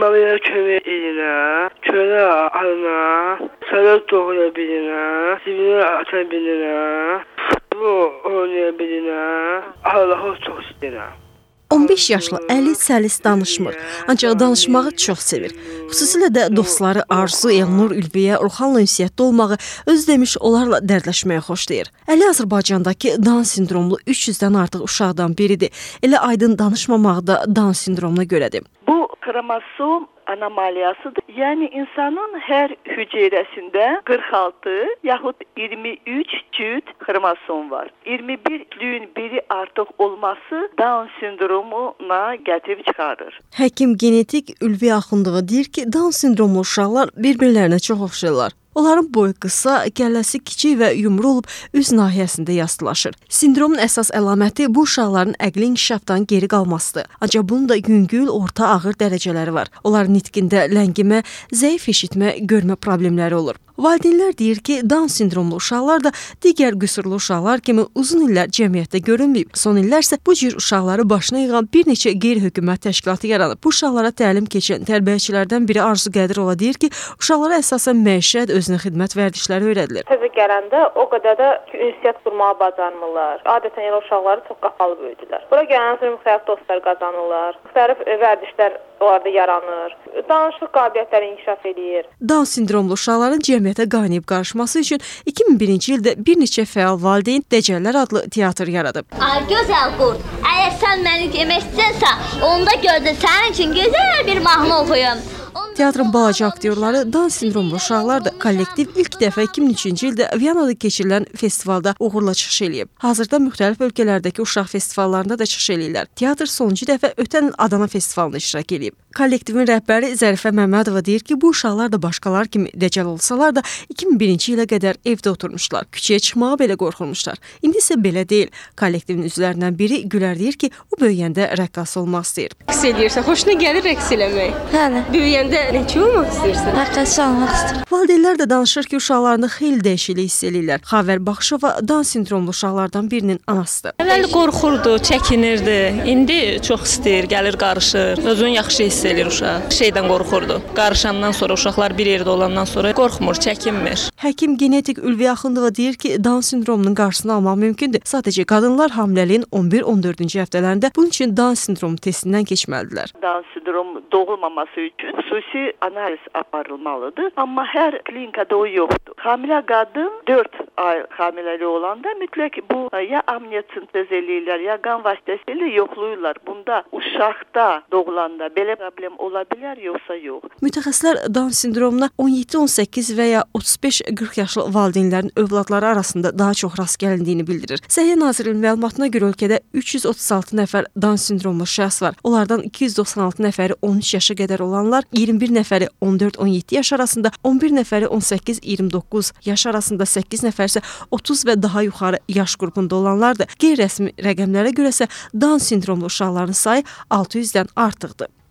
Mamaya kömək elinə, kölə alına, salat doğra bilinə, sivri ata bilinə, futbol oynaya bilinə, Allahı çox istəyirəm. 15 yaşlı Əli səlis danışmır, ancaq danışmağı çox sevir. Xüsusilə də dostları Arzu, Elnur, Ülviyə, Orxanla ünsiyyətdə olmağı, öz demiş onlarla dərdləşməyə xoşlayır. Əli Azərbaycandakı Down sindromlu 300-dən artıq uşaqdan biridir. Elə aydın danışmamağı da Down sindromuna görədir. Bu kromosom anomaliyasıdır. Yəni insanın hər hüceyrəsində 46 yaxud 23 cüt kromosom var. 21-lüyün biri artıq olması Down sindromuna gətirib çıxarır. Həkim genetik Ülvi Axundova deyir ki, Down sindromlu uşaqlar bir-birlərinə çox oxşayırlar. Onların boyu qısa, gəlləsi kiçik və yumru olub üz nahiyəsində yastılaşır. Sindromun əsas əlaməti bu uşaqların əqli inkişafdan geri qalmasıdır. Ancaq bunun da yüngül, orta, ağır dərəcələri var. Onların nitqində ləngimə, zəif eşitmə, görmə problemləri olur. Valideynlər deyir ki, Down sindromlu uşaqlar da digər qüsurlu uşaqlar kimi uzun illər cəmiyyətdə görünməyib. Son illər isə bu cür uşaqları başına yığan bir neçə qeyri-hökumət təşkilatı yaranıb. Bu uşaqlara təlim keçən tərbiyəçilərdən biri Arzu Qədirova deyir ki, uşaqlara əsasən məişət, özünə xidmət vərdişləri öyrədilir. Təzə gələndə o qədər də ünsiyyət qurmağı bacarmırlar. Adətən elə uşaqları çox qapalı böyüdülər. Bura gələndən sonra müxtəlif dostlar qazanırlar. Müxtəlif vərdişlər onlarda yaranır. Danışıq qabiliyyətləri inkişaf edir. Down sindromlu uşaqların cəmiyyətə qaynayıb qarışması üçün 2001-ci ildə bir neçə fəal valideyn Dəcəllər adlı teatr yaradıb. Ay gözəl qurd, əgər sən məni yemək istəyirsən, onda gözlə sənin üçün gözəl bir mahnı oxuyum. Teatrın balaca aktyorları Down sindromlu uşaqlar da kollektiv ilk dəfə 2003-cü ildə Viyanada keçirilən festivalda uğurla çıxış eləyib. Hazırda müxtəlif ölkələrdəki uşaq festivallarında da çıxış eləyirlər. Teatr sonuncu dəfə ötən il Adana festivalında iştirak eləyib. Kollektivin rəhbəri Zərifə Məmmədova deyir ki, bu uşaqlar da başqalar kimi dəcəl olsalar da 2001-ci ilə qədər evdə oturmuşlar. Küçəyə çıxmağa belə qorxulmuşlar. İndi isə belə deyil. Kollektivin üzvlərindən biri Gülər deyir ki, o böyüyəndə rəqqas olmaq istəyir. Rəqs eləyirsən, xoşuna gəlir rəqs eləmək? Bəli. Böyüyəndə necə olmaq istəyirsən? Rəqqasçı olmaq istəyirəm. Valideynlər də danışır ki, uşaqlarında xeyli dəyişiklik hiss eləyirlər. Xavər Baxışova Down sindromlu uşaqlardan birinin anasıdır. Əvvəl qorxurdu, çəkinirdi. İndi çox istəyir, gəlir, qarışır. Özünü yaxşı hiss eləyir uşaq. Şeydən qorxurdu. Qarışandan sonra uşaqlar bir yerdə olandan sonra qorxmur, çəkinmir. Həkim genetik Ülvi Axundova deyir ki, Down sindromunun qarşısını almaq mümkündür. Sadəcə qadınlar hamiləliyin 11-14-cü həftələrində bunun üçün Down sindromu testindən keçməlidirlər. Down sindromu doğulmaması üçün xüsusi analiz aparılmalıdır. Amma hər klinikada o yoxdur. Hamilə qadın 4 ay hamiləli olanda mütləq bu ya amniyosintez eləyirlər, ya qan vasitəsilə yoxlayırlar. Bunda uşaqda doğulanda belə problem ola bilər, yoxsa yox. Mütəxəssislər Down sindromuna 17-18 və ya 35-40 yaşlı valideynlərin övladları arasında daha çox rast gəlindiyini bildirir. Səhiyyə Nazirliyinin məlumatına görə ölkədə 336 nəfər Down sindromlu şəxs var. Onlardan 296 nəfəri 13 yaşa qədər olanlar, 21 nəfəri 14-17 yaş arasında, 11 nəfəri 18-29 yaş arasında, 8 nəfər isə 30 və daha yuxarı yaş qrupunda olanlardır. Qeyri-rəsmi rəqəmlərə görə isə Down sindromlu uşaqların sayı 600-dən artıqdır.